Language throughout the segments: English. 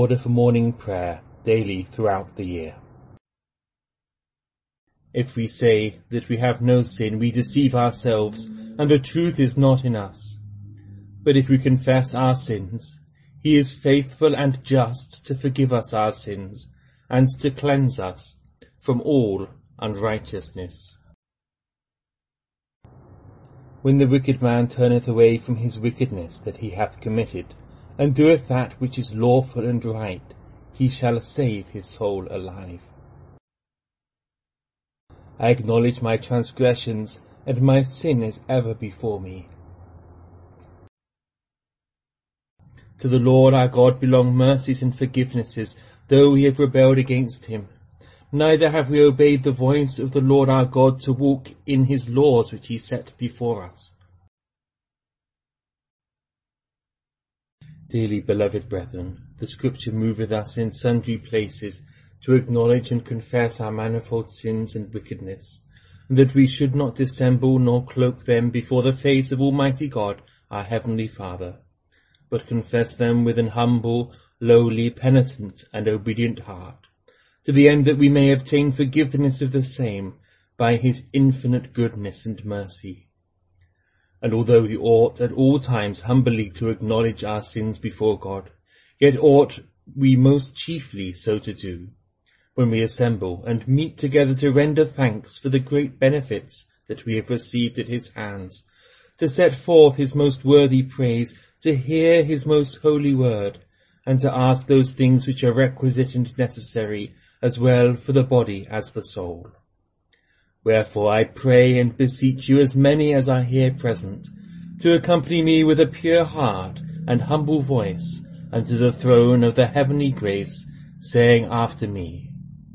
order for morning prayer daily throughout the year. If we say that we have no sin, we deceive ourselves, and the truth is not in us. But if we confess our sins, he is faithful and just to forgive us our sins, and to cleanse us from all unrighteousness. When the wicked man turneth away from his wickedness that he hath committed, and doeth that which is lawful and right, he shall save his soul alive. I acknowledge my transgressions, and my sin is ever before me. To the Lord our God belong mercies and forgivenesses, though we have rebelled against him. Neither have we obeyed the voice of the Lord our God to walk in his laws which he set before us. Dearly beloved brethren, the Scripture moveth us in sundry places to acknowledge and confess our manifold sins and wickedness, and that we should not dissemble nor cloak them before the face of Almighty God, our Heavenly Father, but confess them with an humble, lowly, penitent, and obedient heart, to the end that we may obtain forgiveness of the same by his infinite goodness and mercy. And although we ought at all times humbly to acknowledge our sins before God, yet ought we most chiefly so to do, when we assemble and meet together to render thanks for the great benefits that we have received at his hands, to set forth his most worthy praise, to hear his most holy word, and to ask those things which are requisite and necessary, as well for the body as the soul. Wherefore I pray and beseech you, as many as are here present, to accompany me with a pure heart and humble voice unto the throne of the heavenly grace, saying after me,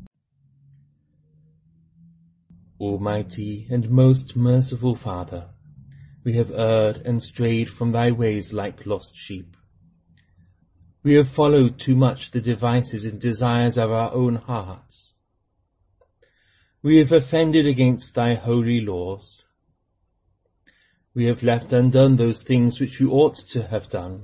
Almighty and most merciful Father, we have erred and strayed from thy ways like lost sheep. We have followed too much the devices and desires of our own hearts. We have offended against thy holy laws. We have left undone those things which we ought to have done.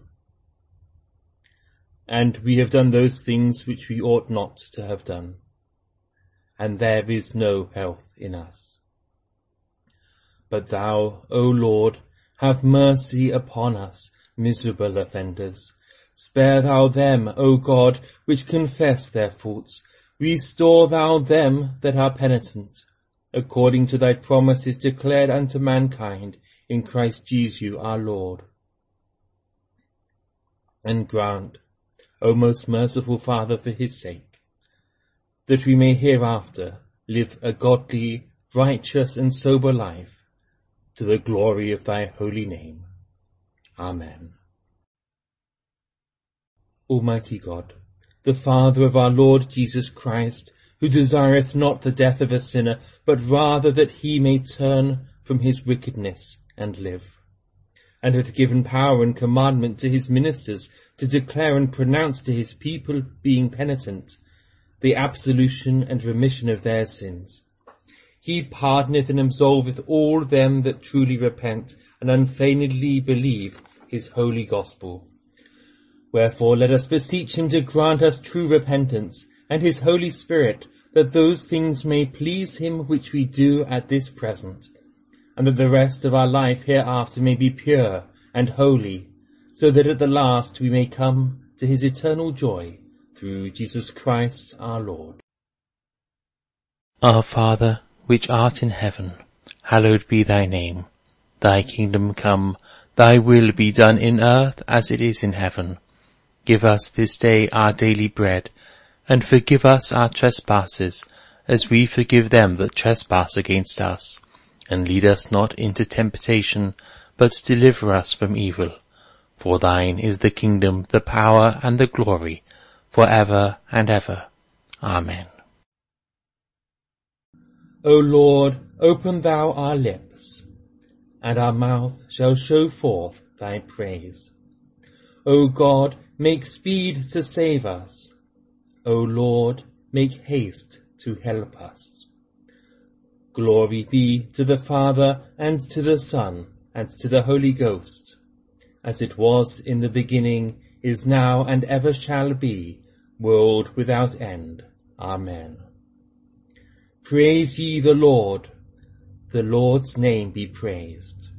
And we have done those things which we ought not to have done. And there is no health in us. But thou, O Lord, have mercy upon us, miserable offenders. Spare thou them, O God, which confess their faults. Restore thou them that are penitent, according to thy promises declared unto mankind in Christ Jesus our Lord. And grant, O most merciful Father, for his sake, that we may hereafter live a godly, righteous, and sober life, to the glory of thy holy name. Amen. Almighty God, the Father of our Lord Jesus Christ, who desireth not the death of a sinner, but rather that he may turn from his wickedness and live, and hath given power and commandment to his ministers to declare and pronounce to his people, being penitent, the absolution and remission of their sins. He pardoneth and absolveth all them that truly repent and unfeignedly believe his holy gospel. Wherefore let us beseech him to grant us true repentance, and his Holy Spirit, that those things may please him which we do at this present, and that the rest of our life hereafter may be pure and holy, so that at the last we may come to his eternal joy, through Jesus Christ our Lord. Our Father, which art in heaven, hallowed be thy name. Thy kingdom come, thy will be done in earth as it is in heaven. Give us this day our daily bread, and forgive us our trespasses, as we forgive them that trespass against us. And lead us not into temptation, but deliver us from evil. For thine is the kingdom, the power, and the glory, for ever and ever. Amen. O Lord, open thou our lips, and our mouth shall show forth thy praise. O God, make speed to save us. O Lord, make haste to help us. Glory be to the Father, and to the Son, and to the Holy Ghost, as it was in the beginning, is now, and ever shall be, world without end. Amen. Praise ye the Lord's name be praised.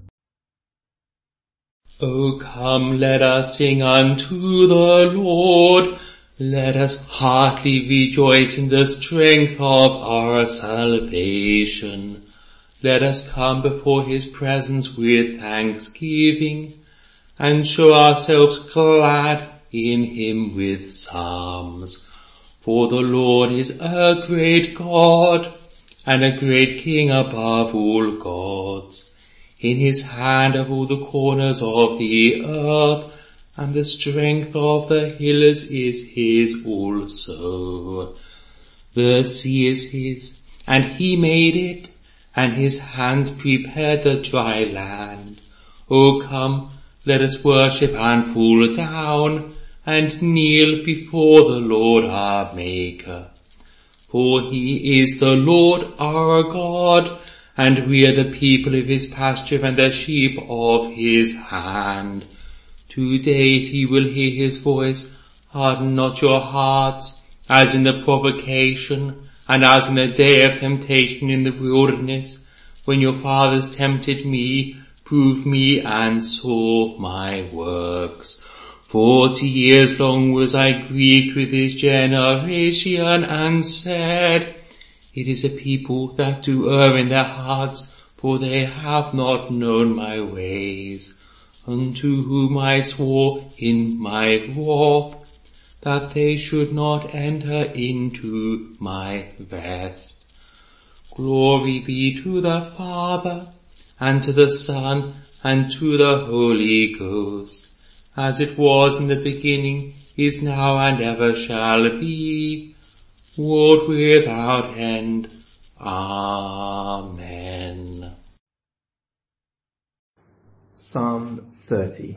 O come, let us sing unto the Lord. Let us heartily rejoice in the strength of our salvation. Let us come before his presence with thanksgiving, and show ourselves glad in him with psalms. For the Lord is a great God, and a great King above all gods. In his hand are all the corners of the earth, and the strength of the hills is his also. The sea is his, and he made it, and his hands prepared the dry land. O come, let us worship and fall down, and kneel before the Lord our Maker. For he is the Lord our God, and we are the people of his pasture and the sheep of his hand. Today if ye will hear his voice, harden not your hearts, as in the provocation, and as in the day of temptation in the wilderness, when your fathers tempted me, proved me, and saw my works. 40 years long was I grieved with this generation, and said, it is a people that do err in their hearts, for they have not known my ways. Unto whom I swore in my wrath, that they should not enter into my rest. Glory be to the Father, and to the Son, and to the Holy Ghost, as it was in the beginning, is now, and ever shall be, world without end. Amen. Psalm 30.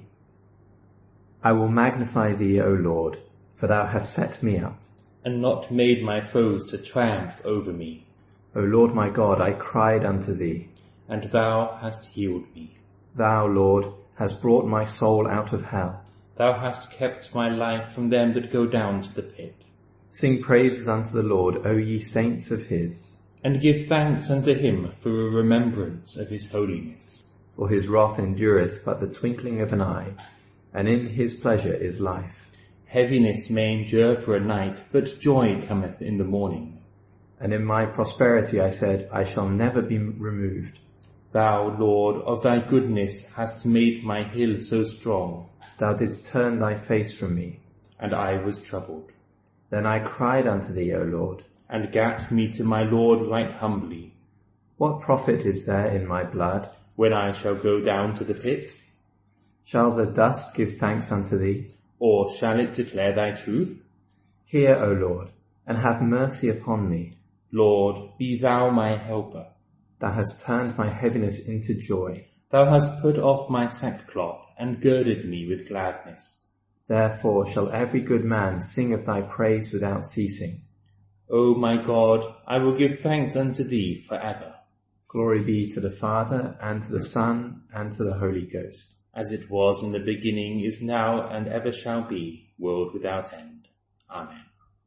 I will magnify thee, O Lord, for thou hast set me up, and not made my foes to triumph over me. O Lord my God, I cried unto thee, and thou hast healed me. Thou, Lord, hast brought my soul out of hell. Thou hast kept my life from them that go down to the pit. Sing praises unto the Lord, O ye saints of his. And give thanks unto him for a remembrance of his holiness. For his wrath endureth but the twinkling of an eye, and in his pleasure is life. Heaviness may endure for a night, but joy cometh in the morning. And in my prosperity I said, I shall never be removed. Thou, Lord, of thy goodness hast made my hill so strong. Thou didst turn thy face from me, and I was troubled. Then I cried unto thee, O Lord, and gat me to my Lord right humbly. What profit is there in my blood, when I shall go down to the pit? Shall the dust give thanks unto thee? Or shall it declare thy truth? Hear, O Lord, and have mercy upon me. Lord, be thou my helper. Thou hast turned my heaviness into joy. Thou hast put off my sackcloth, and girded me with gladness. Therefore shall every good man sing of thy praise without ceasing. O my God, I will give thanks unto thee forever. Glory be to the Father, and to the Son, and to the Holy Ghost. As it was in the beginning, is now, and ever shall be, world without end. Amen.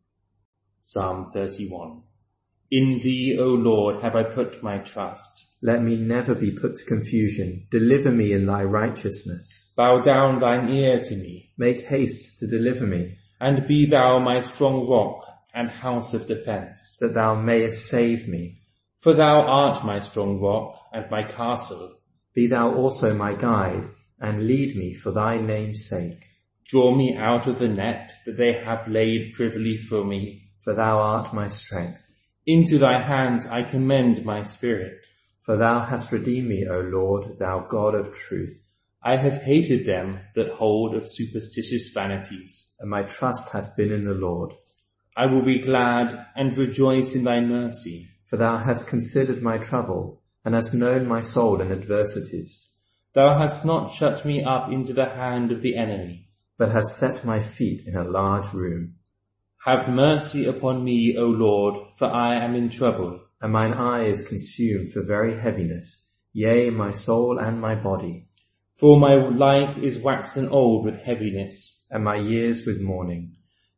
Psalm 31. In thee, O Lord, have I put my trust. Let me never be put to confusion. Deliver me in thy righteousness. Bow down thine ear to me. Make haste to deliver me. And be thou my strong rock and house of defence, that thou mayest save me. For thou art my strong rock and my castle. Be thou also my guide, and lead me for thy name's sake. Draw me out of the net that they have laid privily for me. For thou art my strength. Into thy hands I commend my spirit. For thou hast redeemed me, O Lord, thou God of truth. I have hated them that hold of superstitious vanities, and my trust hath been in the Lord. I will be glad and rejoice in thy mercy. For thou hast considered my trouble, and hast known my soul in adversities. Thou hast not shut me up into the hand of the enemy, but hast set my feet in a large room. Have mercy upon me, O Lord, for I am in trouble. And mine eye is consumed for very heaviness, yea, my soul and my body. For my life is waxen old with heaviness, and my years with mourning.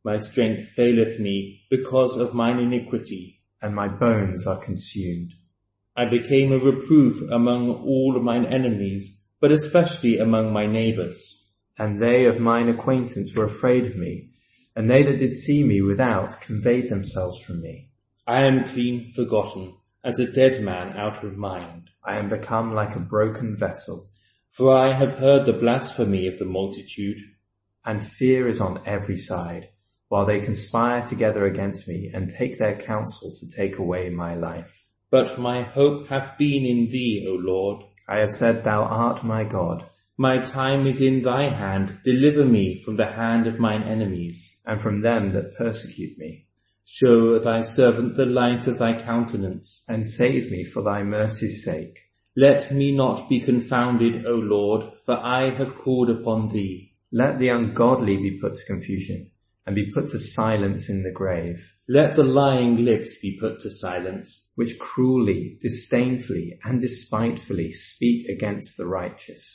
My strength faileth me because of mine iniquity, and my bones are consumed. I became a reproof among all mine enemies, but especially among my neighbours. And they of mine acquaintance were afraid of me, and they that did see me without conveyed themselves from me. I am clean forgotten, as a dead man out of mind. I am become like a broken vessel. For I have heard the blasphemy of the multitude. And fear is on every side, while they conspire together against me, and take their counsel to take away my life. But my hope hath been in thee, O Lord. I have said, Thou art my God. My time is in thy hand. Deliver me from the hand of mine enemies, and from them that persecute me. Show thy servant the light of thy countenance, and save me for thy mercy's sake. Let me not be confounded, O Lord, for I have called upon thee. Let the ungodly be put to confusion, and be put to silence in the grave. Let the lying lips be put to silence, which cruelly, disdainfully, and despitefully speak against the righteous.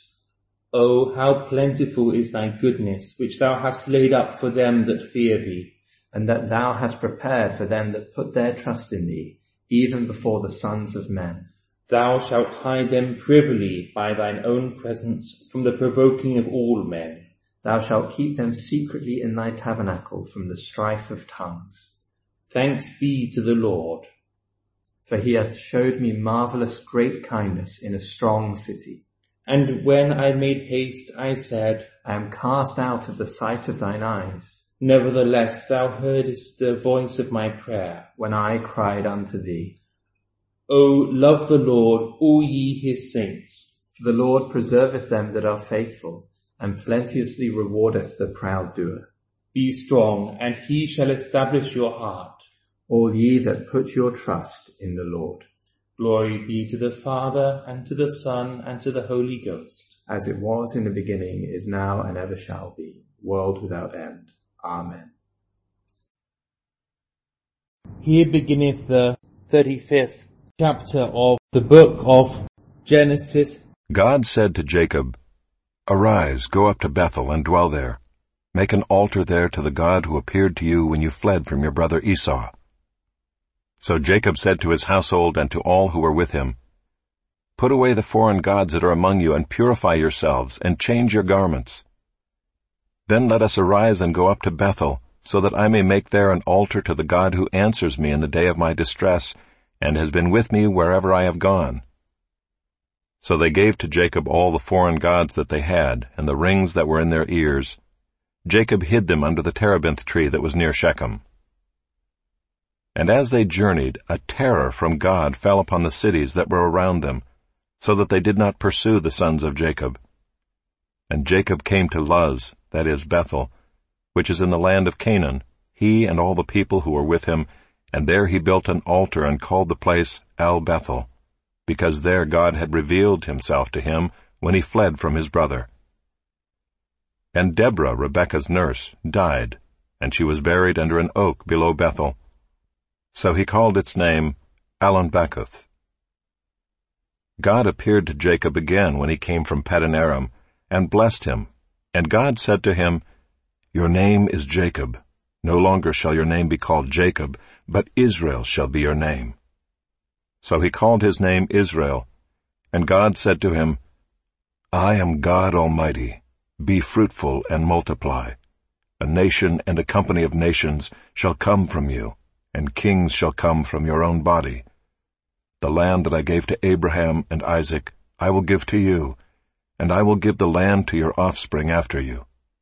O how plentiful is thy goodness, which thou hast laid up for them that fear thee, and that thou hast prepared for them that put their trust in thee, even before the sons of men. Thou shalt hide them privily by thine own presence from the provoking of all men. Thou shalt keep them secretly in thy tabernacle from the strife of tongues. Thanks be to the Lord. For he hath showed me marvellous great kindness in a strong city. And when I made haste, I said, I am cast out of the sight of thine eyes. Nevertheless, thou heardest the voice of my prayer, when I cried unto thee. O love the Lord, all ye his saints. For the Lord preserveth them that are faithful, and plenteously rewardeth the proud doer. Be strong, and he shall establish your heart. All ye that put your trust in the Lord. Glory be to the Father, and to the Son, and to the Holy Ghost. As it was in the beginning, is now, and ever shall be, world without end. Amen. Here beginneth the 35th chapter of the book of Genesis. God said to Jacob, Arise, go up to Bethel and dwell there. Make an altar there to the God who appeared to you when you fled from your brother Esau. So Jacob said to his household and to all who were with him, Put away the foreign gods that are among you, and purify yourselves, and change your garments. Then let us arise and go up to Bethel, so that I may make there an altar to the God who answers me in the day of my distress, and has been with me wherever I have gone. So they gave to Jacob all the foreign gods that they had, and the rings that were in their ears. Jacob hid them under the terebinth tree that was near Shechem. And as they journeyed, a terror from God fell upon the cities that were around them, so that they did not pursue the sons of Jacob. And Jacob came to Luz, that is Bethel, which is in the land of Canaan, he and all the people who were with him, and there he built an altar and called the place El-Bethel, because there God had revealed himself to him when he fled from his brother. And Deborah, Rebekah's nurse, died, and she was buried under an oak below Bethel. So he called its name Allon-Bacuth. God appeared to Jacob again when he came from Paddan Aram, and blessed him. And God said to him, Your name is Jacob. No longer shall your name be called Jacob, but Israel shall be your name. So he called his name Israel. And God said to him, I am God Almighty. Be fruitful and multiply. A nation and a company of nations shall come from you, and kings shall come from your own body. The land that I gave to Abraham and Isaac I will give to you, and I will give the land to your offspring after you.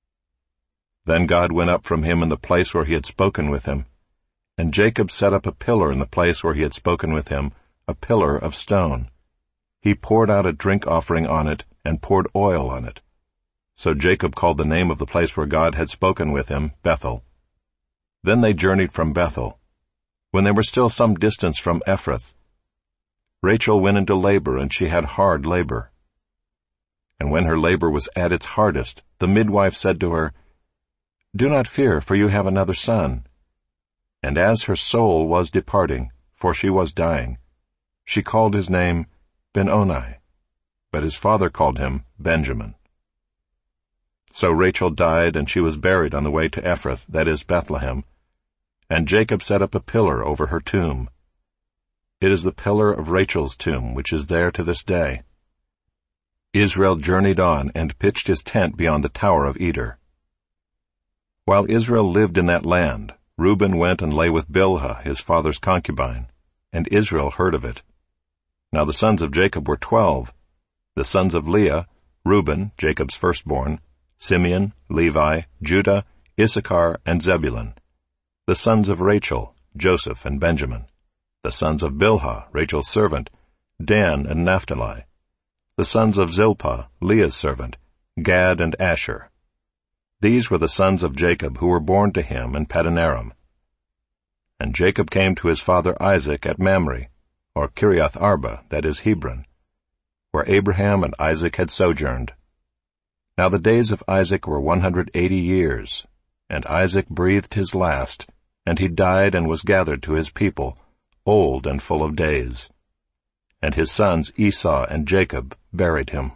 Then God went up from him in the place where he had spoken with him, and Jacob set up a pillar in the place where he had spoken with him, a pillar of stone. He poured out a drink offering on it, and poured oil on it. So Jacob called the name of the place where God had spoken with him, Bethel. Then they journeyed from Bethel. When they were still some distance from Ephrath, Rachel went into labor, and she had hard labor. And when her labor was at its hardest, the midwife said to her, Do not fear, for you have another son. And as her soul was departing, for she was dying, she called his name Ben-Oni, but his father called him Benjamin. So Rachel died, and she was buried on the way to Ephrath, that is, Bethlehem. And Jacob set up a pillar over her tomb. It is the pillar of Rachel's tomb, which is there to this day. Israel journeyed on and pitched his tent beyond the tower of Eder. While Israel lived in that land, Reuben went and lay with Bilhah, his father's concubine, and Israel heard of it. Now the sons of Jacob were 12. The sons of Leah, Reuben, Jacob's firstborn, Simeon, Levi, Judah, Issachar, and Zebulun. The sons of Rachel, Joseph and Benjamin. The sons of Bilhah, Rachel's servant, Dan and Naphtali. The sons of Zilpah, Leah's servant, Gad and Asher. These were the sons of Jacob who were born to him in Paddan-aram. And Jacob came to his father Isaac at Mamre, or Kiriath Arba, that is Hebron, where Abraham and Isaac had sojourned. Now the days of Isaac were 180 years, and Isaac breathed his last, and he died and was gathered to his people, old and full of days. And his sons Esau and Jacob buried him.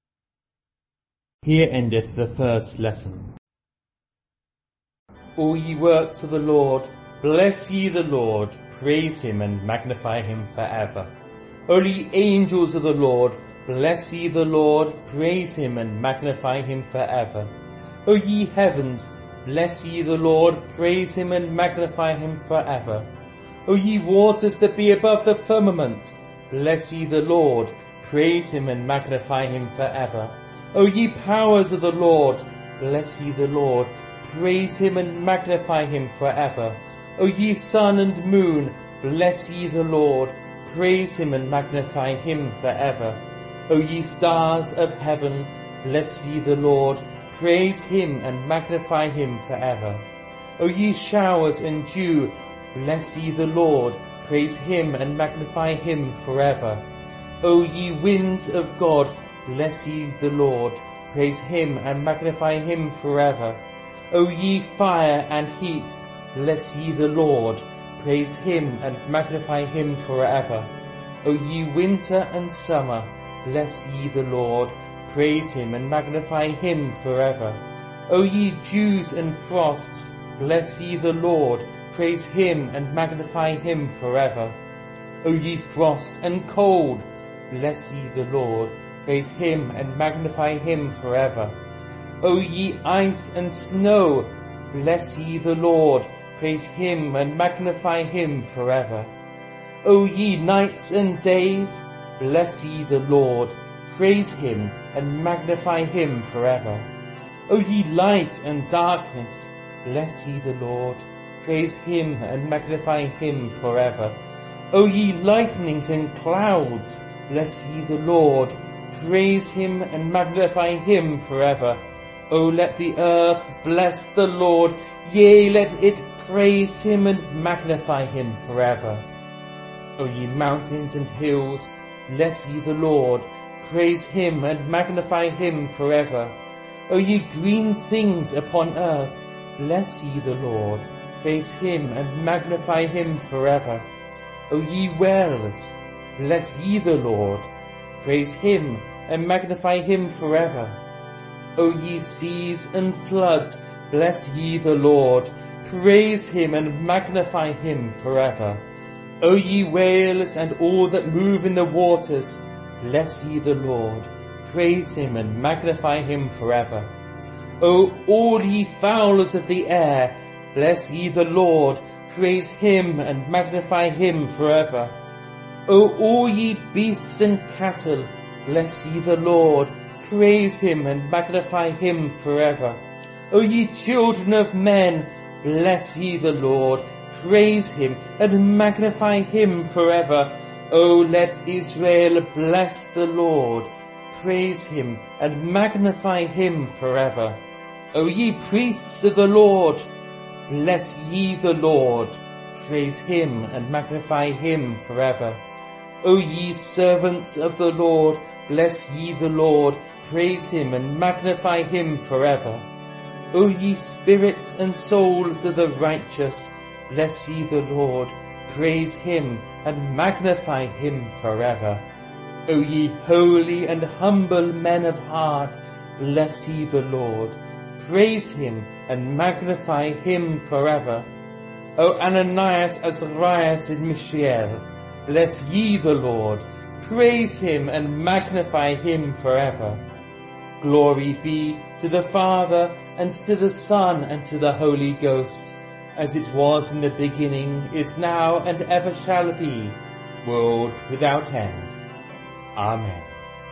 Here endeth the first lesson. All ye works of the Lord, bless ye the Lord, praise him and magnify him forever. O ye angels of the Lord, bless ye the Lord, praise him and magnify him forever. O ye heavens, bless ye the Lord, praise him and magnify him forever. O ye waters that be above the firmament, bless ye the Lord, praise him and magnify him forever. O ye powers of the Lord, bless ye the Lord, praise him and magnify him forever. O ye sun and moon, bless ye the Lord, praise him and magnify him forever. O ye stars of heaven, bless ye the Lord, praise him and magnify him forever. O ye showers and dew, bless ye the Lord, praise him and magnify him forever. O ye winds of God, bless ye the Lord, praise him and magnify him forever. O ye fire and heat, bless ye the Lord, praise him and magnify him forever. O ye winter and summer, bless ye the Lord, praise him and magnify him forever. O ye dews and frosts, bless ye the Lord, praise him and magnify him forever. O ye frost and cold, bless ye the Lord, praise him and magnify him forever. O ye ice and snow, bless ye the Lord, praise him and magnify him forever. O ye nights and days, bless ye the Lord, praise him and magnify him forever. O ye light and darkness, bless ye the Lord, praise him and magnify him forever. O ye lightnings and clouds, bless ye the Lord, praise him and magnify him forever. O let the earth bless the Lord, yea, let it praise him and magnify him forever. O ye mountains and hills, bless ye the Lord, praise him and magnify him forever. O ye green things upon earth, bless ye the Lord, praise him and magnify him forever. O ye wells, bless ye the Lord, praise him and magnify him forever. O ye seas and floods, bless ye the Lord, praise him and magnify him forever. O ye whales and all that move in the waters, bless ye the Lord, praise him and magnify him forever. O all ye fowlers of the air, bless ye the Lord, praise him and magnify him forever. O all ye beasts and cattle, bless ye the Lord, praise him and magnify him forever. O ye children of men, bless ye the Lord, praise him and magnify him forever. O let Israel bless the Lord, praise him and magnify him forever. O ye priests of the Lord, bless ye the Lord, praise him and magnify him forever. O ye servants of the Lord, bless ye the Lord, praise him and magnify him forever. O ye spirits and souls of the righteous, bless ye the Lord, praise him and magnify him forever. O ye holy and humble men of heart, bless ye the Lord, praise him and magnify him forever. O Ananias, Azarias, and Mishael, bless ye the Lord, praise him and magnify him forever. Glory be to the Father, and to the Son, and to the Holy Ghost, as it was in the beginning, is now, and ever shall be, world without end. Amen.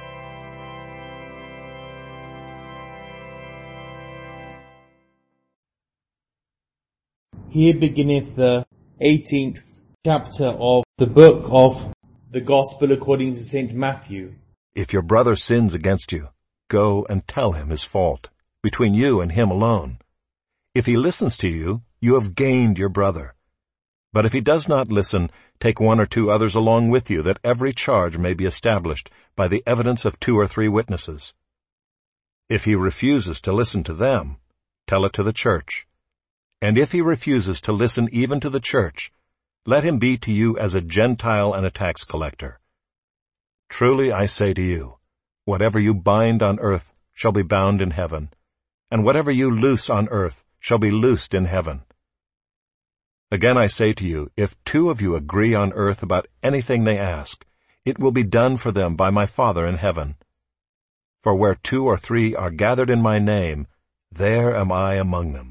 Here beginneth the 18th chapter of the book of the Gospel according to St. Matthew. If your brother sins against you, go and tell him his fault, between you and him alone. If he listens to you, you have gained your brother. But if he does not listen, take 1 or 2 others along with you, that every charge may be established by the evidence of 2 or 3 witnesses. If he refuses to listen to them, tell it to the church. And if he refuses to listen even to the church, let him be to you as a Gentile and a tax collector. Truly I say to you, whatever you bind on earth shall be bound in heaven, and whatever you loose on earth shall be loosed in heaven. Again I say to you, if 2 of you agree on earth about anything they ask, it will be done for them by my Father in heaven. For where 2 or 3 are gathered in my name, there am I among them.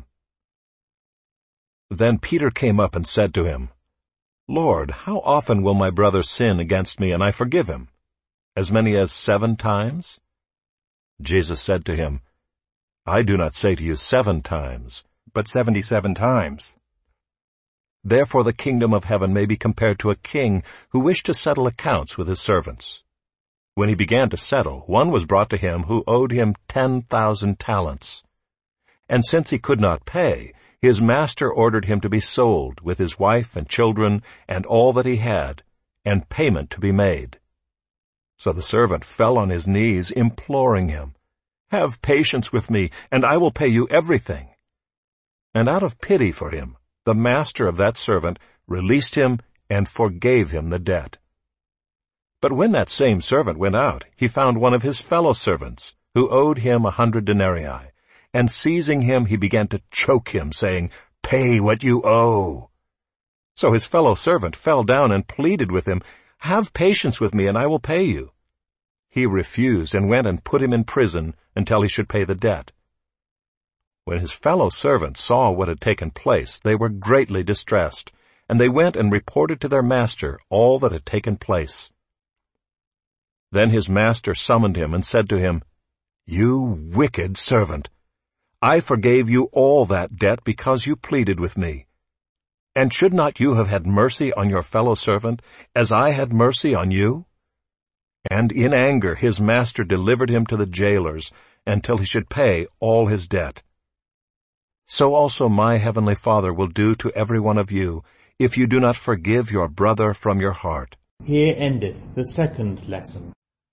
Then Peter came up and said to him, Lord, how often will my brother sin against me and I forgive him? As many as 7 times? Jesus said to him, I do not say to you 7 times, but 77 times. Therefore the kingdom of heaven may be compared to a king who wished to settle accounts with his servants. When he began to settle, one was brought to him who owed him 10,000 talents. And since he could not pay, his master ordered him to be sold with his wife and children and all that he had, and payment to be made. So the servant fell on his knees, imploring him, Have patience with me, and I will pay you everything. And out of pity for him, the master of that servant released him and forgave him the debt. But when that same servant went out, he found one of his fellow servants, who owed him 100 denarii, and seizing him he began to choke him, saying, Pay what you owe. So his fellow servant fell down and pleaded with him, Have patience with me, and I will pay you. He refused and went and put him in prison until he should pay the debt. When his fellow servants saw what had taken place, they were greatly distressed, and they went and reported to their master all that had taken place. Then his master summoned him and said to him, You wicked servant! I forgave you all that debt because you pleaded with me. And should not you have had mercy on your fellow servant, as I had mercy on you? And in anger his master delivered him to the jailers until he should pay all his debt. So also my heavenly Father will do to every one of you, if you do not forgive your brother from your heart. Here endeth the 2nd lesson.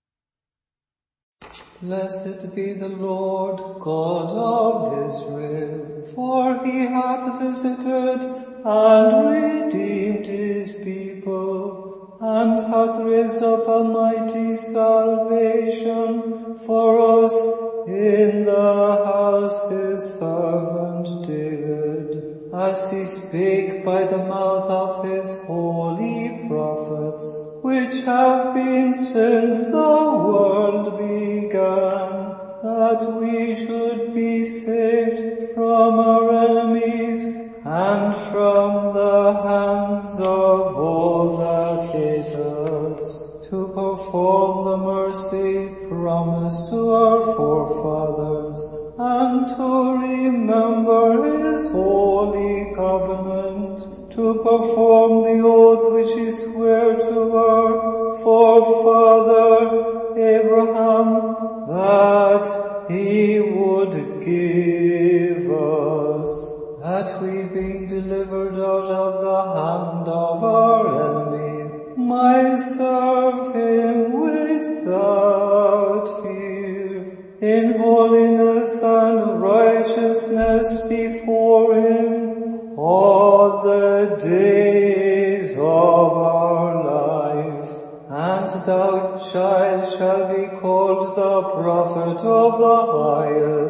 Blessed be the Lord God of Israel, for he hath visited and redeemed his people, and hath raised up a mighty salvation for us in the house his servant David, as he spake by the mouth of his holy prophets, which have been since the world began, that we should be saved from our enemies and from the hands of all that hate us, to perform the mercy promised to our forefathers, and to remember his holy covenant, to perform the oath which he sware to our forefather Abraham, that he would give us, that we, being delivered out of the hand of our enemies, might serve him without fear, in holiness and righteousness before him all the days of our life. And thou, child, shalt be called the prophet of the highest,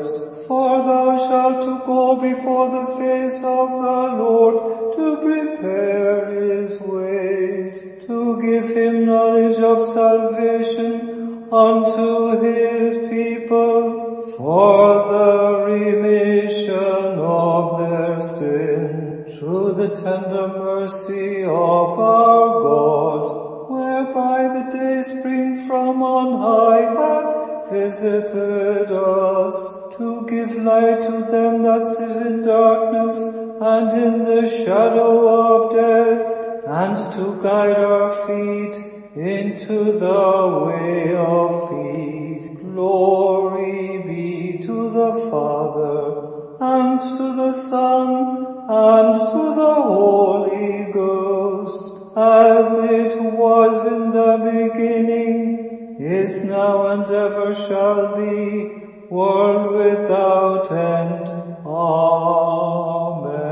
for thou shalt go before the face of the Lord to prepare his ways, to give him knowledge of salvation unto his people, for the remission of their sin, through the tender mercy of our God, whereby the day spring from on high hath visited us, to give light to them that sit in darkness and in the shadow of death, and to guide our feet into the way of peace. Glory be to the Father, and to the Son, and to the Holy Ghost, as it was in the beginning, is now, and ever shall be, world without end. Amen.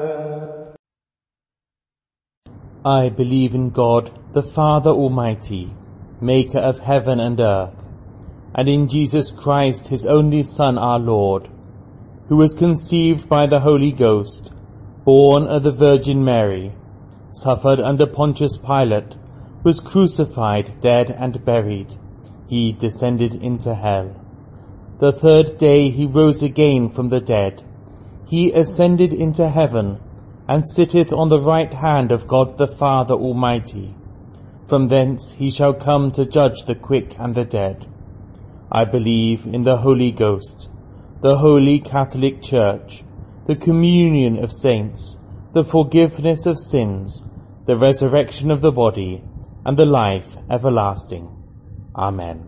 I believe in God, the Father Almighty, maker of heaven and earth, and in Jesus Christ, his only Son, our Lord, who was conceived by the Holy Ghost, born of the Virgin Mary, suffered under Pontius Pilate, was crucified, dead, and buried. He descended into hell. The third day he rose again from the dead. He ascended into heaven, and sitteth on the right hand of God the Father Almighty. From thence he shall come to judge the quick and the dead. I believe in the Holy Ghost, the Holy Catholic Church, the communion of saints, the forgiveness of sins, the resurrection of the body, and the life everlasting. Amen.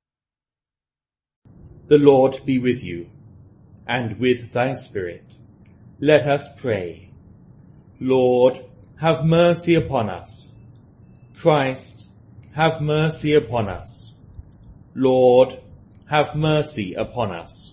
The Lord be with you, and with thy spirit. Let us pray. Lord, have mercy upon us. Christ, have mercy upon us. Lord, have mercy upon us.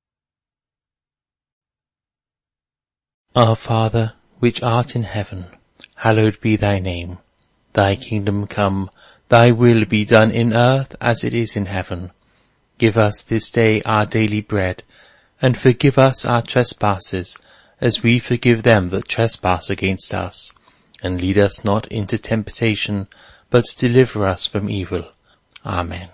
Our Father, which art in heaven, hallowed be thy name. Thy kingdom come, thy will be done in earth as it is in heaven. Give us this day our daily bread, and forgive us our trespasses, as we forgive them that trespass against us. And lead us not into temptation, but deliver us from evil. Amen.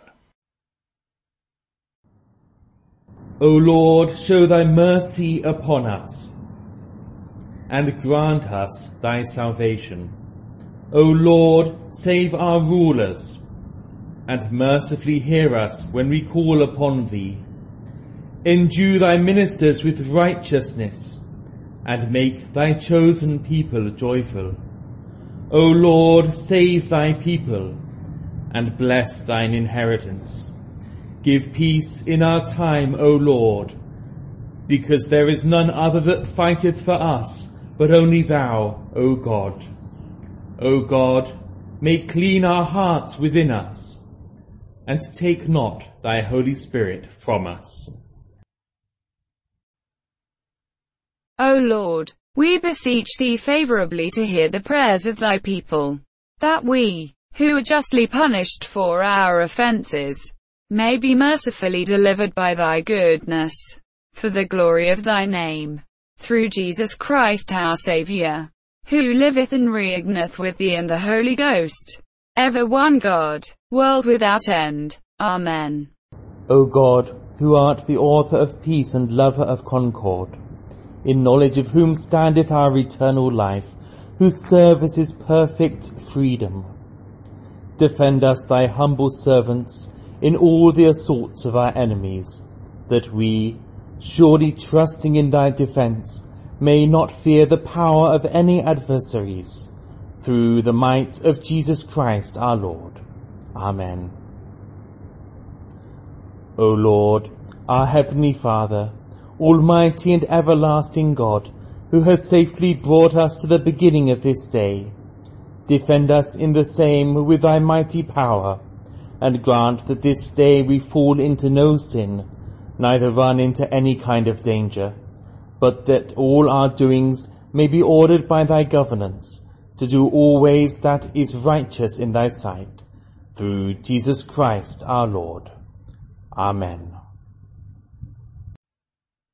O Lord, show thy mercy upon us, and grant us thy salvation. O Lord, save our rulers, and mercifully hear us when we call upon thee. Endue thy ministers with righteousness, and make thy chosen people joyful. O Lord, save thy people, and bless thine inheritance. Give peace in our time, O Lord, because there is none other that fighteth for us, but only thou, O God. O God, make clean our hearts within us, and take not thy Holy Spirit from us. O Lord, we beseech thee favourably to hear the prayers of thy people, that we, who are justly punished for our offences, may be mercifully delivered by thy goodness, for the glory of thy name, through Jesus Christ our Saviour, who liveth and reigneth with thee and the Holy Ghost, ever one God, world without end. Amen. O God, who art the author of peace and lover of concord, in knowledge of whom standeth our eternal life, whose service is perfect freedom, defend us, thy humble servants, in all the assaults of our enemies, that we, surely trusting in thy defence, may not fear the power of any adversaries, through the might of Jesus Christ our Lord. Amen. O Lord, our heavenly Father, almighty and everlasting God, who has safely brought us to the beginning of this day, defend us in the same with thy mighty power, and grant that this day we fall into no sin, neither run into any kind of danger, but that all our doings may be ordered by thy governance, to do always that is righteous in thy sight, through Jesus Christ our Lord. Amen.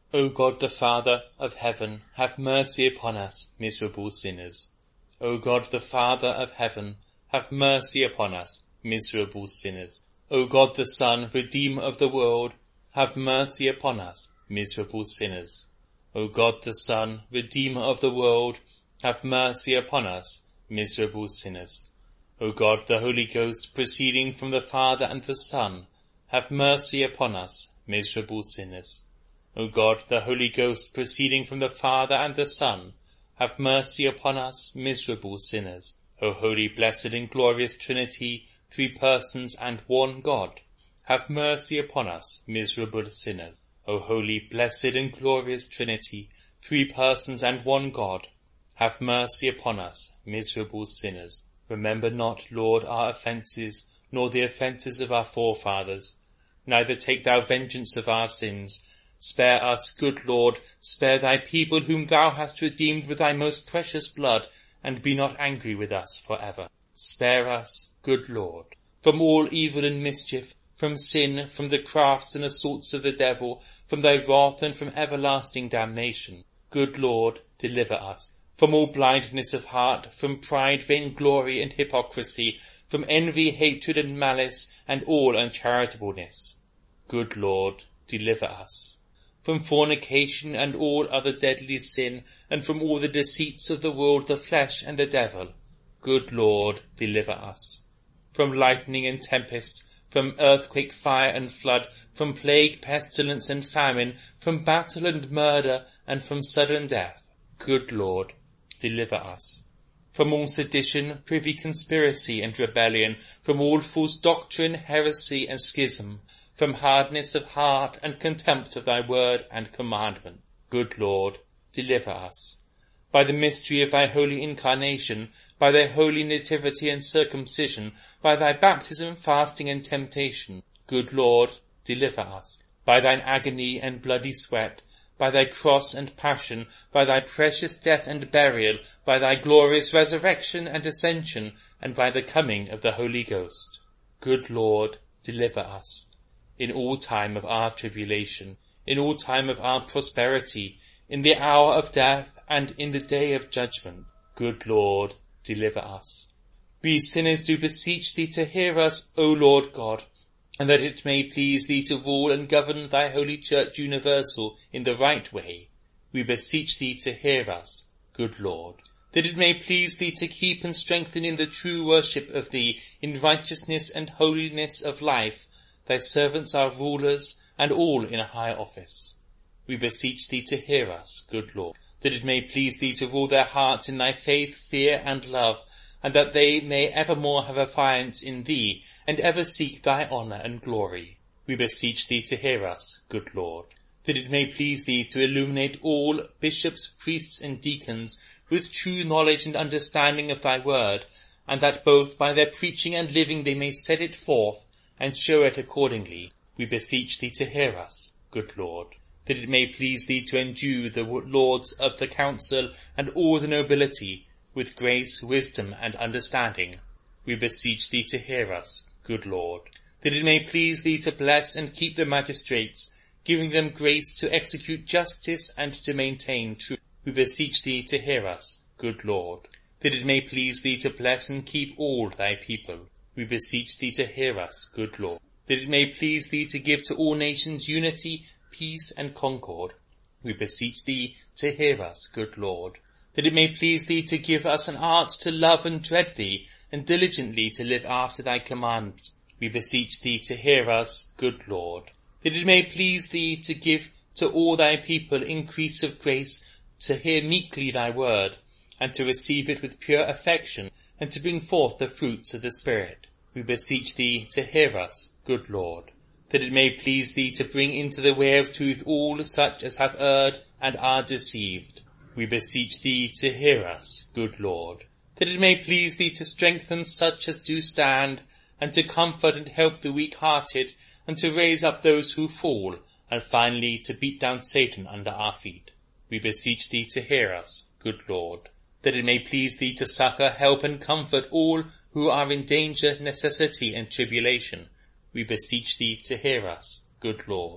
O God the Father of heaven, have mercy upon us, miserable sinners. O God the Father of heaven, have mercy upon us, miserable sinners. O God the Son, Redeemer of the world, have mercy upon us, miserable sinners. O God the Son, Redeemer of the world, have mercy upon us, miserable sinners. O God the Holy Ghost, proceeding from the Father and the Son, have mercy upon us, miserable sinners. O God the Holy Ghost, proceeding from the Father and the Son, have mercy upon us, miserable sinners. O holy, blessed and glorious Trinity, three persons and one God, have mercy upon us, miserable sinners. O holy, blessed and glorious Trinity, three persons and one God, have mercy upon us, miserable sinners. Remember not, Lord, our offences, nor the offences of our forefathers. Neither take thou vengeance of our sins. Spare us, good Lord, spare thy people whom thou hast redeemed with thy most precious blood, and be not angry with us for ever. Spare us, good Lord, from all evil and mischief, from sin, from the crafts and assaults of the devil, from thy wrath and from everlasting damnation. Good Lord, deliver us. From all blindness of heart, from pride, vainglory, and hypocrisy, from envy, hatred, and malice, and all uncharitableness. Good Lord, deliver us. From fornication and all other deadly sin, and from all the deceits of the world, the flesh, and the devil. Good Lord, deliver us. From lightning and tempest, from earthquake, fire, and flood, from plague, pestilence, and famine, from battle and murder, and from sudden death. Good Lord, deliver us. From all sedition, privy conspiracy, and rebellion, from all false doctrine, heresy, and schism, from hardness of heart and contempt of thy word and commandment. Good Lord, deliver us. By the mystery of thy holy incarnation, by thy holy nativity and circumcision, by thy baptism, fasting, and temptation, good Lord, deliver us. By thine agony and bloody sweat, by thy cross and passion, by thy precious death and burial, by thy glorious resurrection and ascension, and by the coming of the Holy Ghost. Good Lord, deliver us. In all time of our tribulation, in all time of our prosperity, in the hour of death, and in the day of judgment, good Lord, deliver us. We sinners do beseech thee to hear us, O Lord God, and that it may please thee to rule and govern thy holy church universal in the right way. We beseech thee to hear us, good Lord, that it may please thee to keep and strengthen in the true worship of thee, in righteousness and holiness of life, thy servants our rulers, and all in a high office. We beseech thee to hear us, good Lord, that it may please thee to rule their hearts in thy faith, fear, and love, and that they may evermore have affiance in thee, and ever seek thy honour and glory. We beseech thee to hear us, good Lord, that it may please thee to illuminate all bishops, priests, and deacons with true knowledge and understanding of thy word, and that both by their preaching and living they may set it forth, and show it accordingly. We beseech thee to hear us, good Lord, that it may please thee to endue the lords of the council and all the nobility with grace, wisdom, and understanding. We beseech thee to hear us, good Lord, that it may please thee to bless and keep the magistrates, giving them grace to execute justice and to maintain truth. We beseech thee to hear us, good Lord, that it may please thee to bless and keep all thy people. We beseech thee to hear us, good Lord, that it may please thee to give to all nations unity, peace, and concord. We beseech thee to hear us, good Lord, that it may please thee to give us an art to love and dread thee, and diligently to live after thy commandments. We beseech thee to hear us, good Lord, that it may please thee to give to all thy people increase of grace, to hear meekly thy word, and to receive it with pure affection, and to bring forth the fruits of the Spirit. We beseech thee to hear us, good Lord, that it may please thee to bring into the way of truth all such as have erred and are deceived. We beseech thee to hear us, good Lord, that it may please thee to strengthen such as do stand, and to comfort and help the weak-hearted, and to raise up those who fall, and finally to beat down Satan under our feet. We beseech thee to hear us, good Lord, that it may please thee to succour, help, and comfort all who are in danger, necessity, and tribulation. We beseech thee to hear us, good Lord,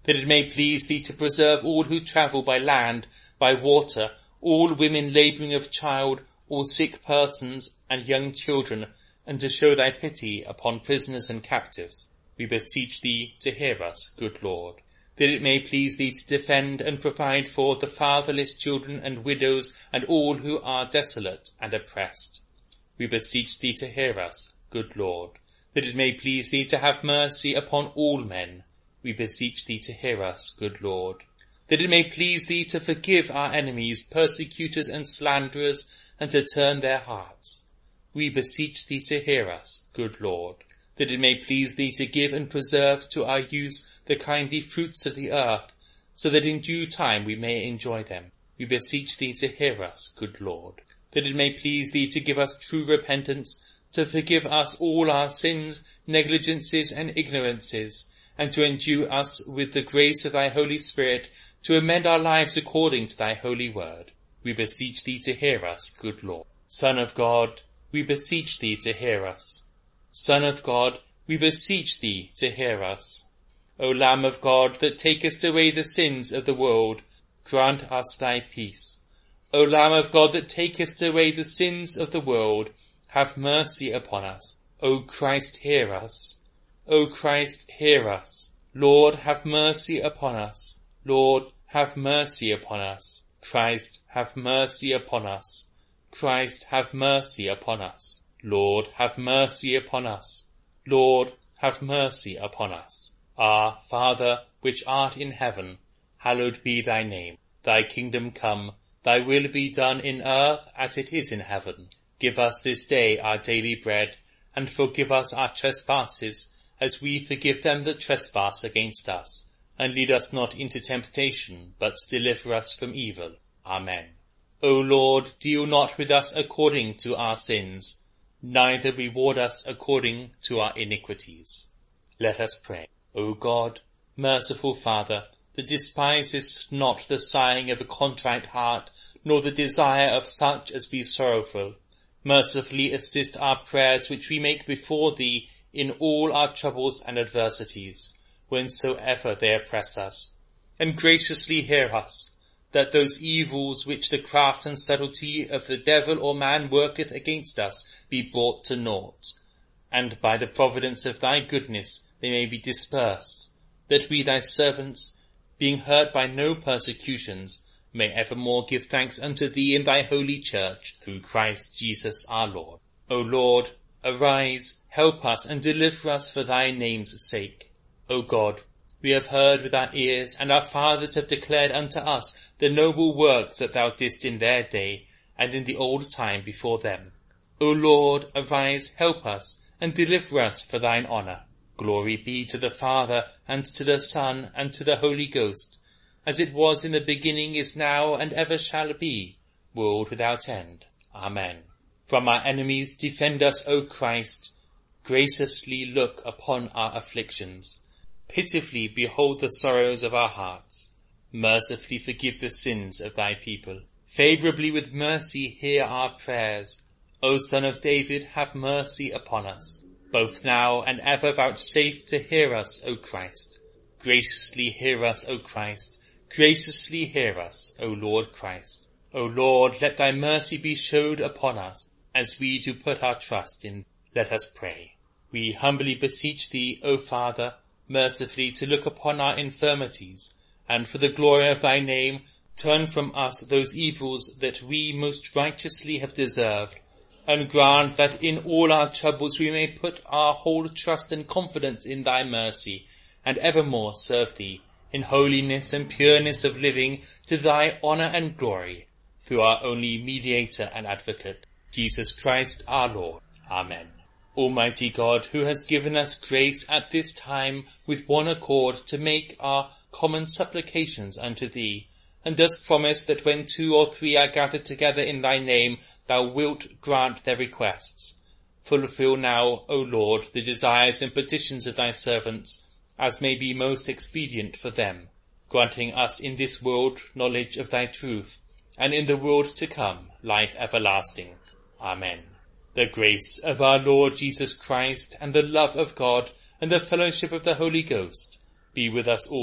that it may please thee to preserve all who travel by land, by water, all women labouring of child, all sick persons and young children, and to show thy pity upon prisoners and captives. We beseech thee to hear us, good Lord. That it may please thee to defend and provide for the fatherless children and widows and all who are desolate and oppressed. We beseech thee to hear us, good Lord. That it may please thee to have mercy upon all men. We beseech thee to hear us, good Lord. That it may please thee to forgive our enemies, persecutors and slanderers, and to turn their hearts. We beseech thee to hear us, good Lord. That it may please thee to give and preserve to our use the kindly fruits of the earth, so that in due time we may enjoy them. We beseech thee to hear us, good Lord. That it may please thee to give us true repentance, to forgive us all our sins, negligences and ignorances, and to endue us with the grace of thy Holy Spirit, to amend our lives according to thy holy word. We beseech thee to hear us, good Lord. Son of God, we beseech thee to hear us. Son of God, we beseech thee to hear us. O Lamb of God, that takest away the sins of the world, grant us thy peace. O Lamb of God, that takest away the sins of the world, have mercy upon us. O Christ, hear us. O Christ, hear us. Lord, have mercy upon us. Lord, have mercy upon us. Christ, have mercy upon us. Christ, have mercy upon us. Lord, have mercy upon us. Lord, have mercy upon us. Our Father, which art in heaven, hallowed be thy name. Thy kingdom come, thy will be done in earth as it is in heaven. Give us this day our daily bread, and forgive us our trespasses, as we forgive them that trespass against us. And lead us not into temptation, but deliver us from evil. Amen. O Lord, deal not with us according to our sins, neither reward us according to our iniquities. Let us pray. O God, merciful Father, that despisest not the sighing of a contrite heart, nor the desire of such as be sorrowful, mercifully assist our prayers which we make before thee in all our troubles and adversities, whensoever they oppress us, and graciously hear us, that those evils which the craft and subtlety of the devil or man worketh against us be brought to naught, and by the providence of thy goodness they may be dispersed, that we thy servants, being hurt by no persecutions, may evermore give thanks unto thee in thy holy church, through Christ Jesus our Lord. O Lord, arise, help us, and deliver us for thy name's sake. O God, we have heard with our ears, and our fathers have declared unto us the noble works that thou didst in their day, and in the old time before them. O Lord, arise, help us, and deliver us for thine honour. Glory be to the Father, and to the Son, and to the Holy Ghost, as it was in the beginning, is now, and ever shall be, world without end. Amen. From our enemies defend us, O Christ. Graciously look upon our afflictions. Pitifully behold the sorrows of our hearts. Mercifully forgive the sins of thy people. Favourably with mercy hear our prayers. O Son of David, have mercy upon us. Both now and ever vouchsafe to hear us, O Christ. Graciously hear us, O Christ. Graciously hear us, O Lord Christ. O Lord, let thy mercy be showed upon us, as we do put our trust in. Let us pray. We humbly beseech thee, O Father, mercifully to look upon our infirmities, and for the glory of thy name, turn from us those evils that we most righteously have deserved, and grant that in all our troubles we may put our whole trust and confidence in thy mercy, and evermore serve thee in holiness and pureness of living, to thy honour and glory, through our only mediator and advocate, Jesus Christ our Lord. Amen. Almighty God, who has given us grace at this time with one accord to make our common supplications unto thee, and dost promise that when 2 or 3 are gathered together in thy name, thou wilt grant their requests. Fulfill now, O Lord, the desires and petitions of thy servants, as may be most expedient for them, granting us in this world knowledge of thy truth, and in the world to come life everlasting. Amen. The grace of our Lord Jesus Christ, and the love of God, and the fellowship of the Holy Ghost, be with us all,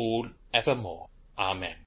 evermore. Amen.